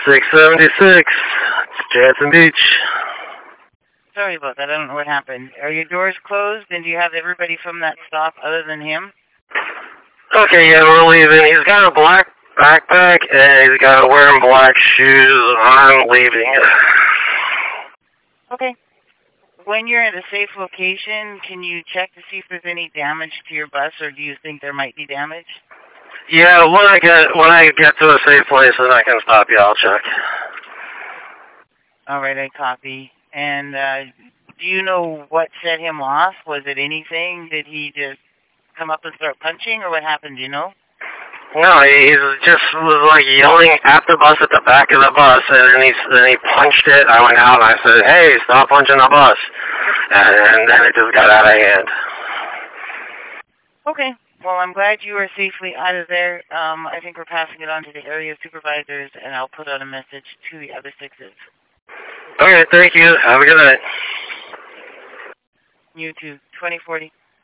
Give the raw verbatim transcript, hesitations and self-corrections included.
six seventy-six, it's Jansen Beach. Sorry about that. I don't know what happened. Are your doors closed, and do you have everybody from that stop other than him? Okay, yeah, we're leaving. He's got a black backpack, and he's got wearing black shoes. I'm leaving. Okay. When you're at a safe location, can you check to see if there's any damage to your bus, or do you think there might be damage? Yeah, when I get when I get to a safe place, then I can stop you. I'll check. All right, I copy. And uh, do you know what set him off? Was it anything? Did he just come up and start punching, or what happened? Do you know? No, he just was like yelling at the bus at the back of the bus, and then he then he punched it. I went out and I said, "Hey, stop punching the bus," and then it just got out of hand. Okay. Well, I'm glad you are safely out of there. Um, I think we're passing it on to the area supervisors, and I'll put out a message to the other sixes. Okay, thank you. Have a good night. You too. twenty forty.